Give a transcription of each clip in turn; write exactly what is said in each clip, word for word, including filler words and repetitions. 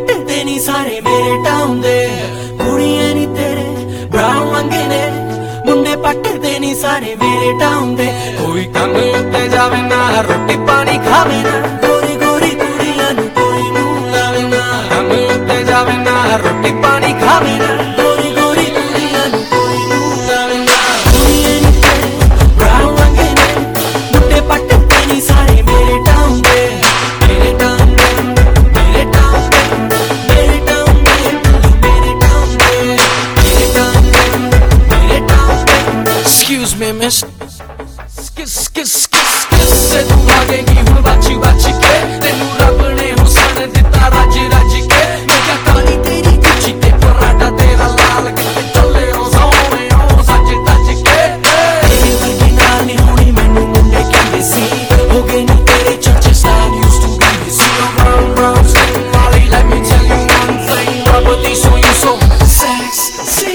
ਪੱਟਦੇ ਨੀ ਸਾਰੇ ਮੇਰੇ ਟਾਊਨ ਦੇ ਕੁੜੀਆਂ ਨੀ ਤੇਰੇ ਬਰਾਊਨ ਰੰਗੇ ਨੇ ਮੁੰਡੇ ਪੱਟਦੇ ਨੀ ਸਾਰੇ ਮੇਰੇ ਟਾਊਨ ਦੇ ਕੋਈ ਕੰਮ ਉੱਤੇ ਜਾਵੇ ਨਾ ਰੋਟੀ ਪਾਣੀ ਖਾਵੇ ਨਾ ਗੋਰੀ ਗੋਰੀ ਕੁੜੀਆਂ ਨੂੰ ਕੋਈ ਨੂੰ ਲਾਵੇ ਨਾ ਕੰਮ ਉੱਤੇ ਜਾਵੇ ਨਾ ਰੋਟੀ ਪਾਣੀ ਖਾਵੇ ਨਾ ਗੋਰੀ ਗੋਰੀ ਕੁੜੀਆਂ ਨੂੰ ਕੋਈ ਨੂੰ ਲਾਵੇ ਨਾ ਕੁੜੀਆਂ ਨੀ ਤੇਰੇ ਬਰਾਊਨ ਰੰਗੇ ਨੇ ਮੁੰਡੇ ਪੱਟਦੇ ਨੀ ਸਾਰੇ ਮੇਰੇ ਟਾਊਨ ਦੇ ਮੇਰੇ ਟਾਊਨ ਮੇਰੇ ਟਾਊਨ ਮੇਰੇ ਟਾਊਨ ਮੇਰੇ ਟਾਊਨ ਮੇਰੇ ਟਾਊਨ ਮੇਰੇ town Excuse me miss skis skis skis skis se tu bhagegi hun bachi bachi ke tenu rab ne husan ditta raj raj ke main kya kaali teri kuchi te parada tera laal kitte challe ho saone ho saj taj ke teri vargi naal nahi honi mainu munde kende si ho gaye ni tere chache style used to be the see round round sing molly let me tell you one thing rubber so you so sexy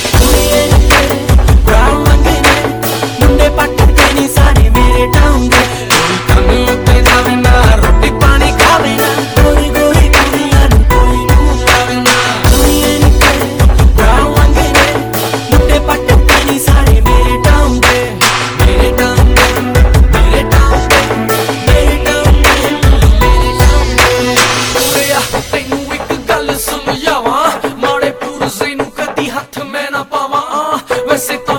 ਸਾਰੇ ਮੇਰੇ town ਦੇ ਕੋਈ ਕੰਮ ਉੱਤੇ ਜਾਵੇ ਨਾ ਰੋਟੀ ਪਾਣੀ ਖਾਵੇ ਨਾ ਗੋਰੀ ਗੋਰੀ ਕੁੜੀਆਂ ਨੂੰ ਕੋਈ ਨੂੰ ਲਾਵੇ ਨਾ ਕੁੜੀਆਂ ਨੀ ਤੇਰੇ ਬਰਾਊਨ ਰੰਗੇ ਨੇ ਮੁੰਡੇ ਪੱਟਦੇ ਨੀ ਸਾਰੇ ਮੇਰੇ ਟਾਊਨ ਦੇ ਮੇਰੇ ਟਾਊਨ ਮੇਰੇ ਟਾਊਨ ਮੇਰੇ ਟਾਊਨ ਮੇਰੇ ਟਾਊਨ ਕੁੜਿਆ ਤੈਨੂੰ ਇੱਕ ਗੱਲ ਸਮਝਾਵਾਂ ਮਾੜੇ ਪੁਰਜ਼ੇ ਨੂੰ ਕਦੀ ਹੱਥ ਮੈਂ ਨਾ ਪਾਵਾਂ ਵੈਸੇ ਤਾਂ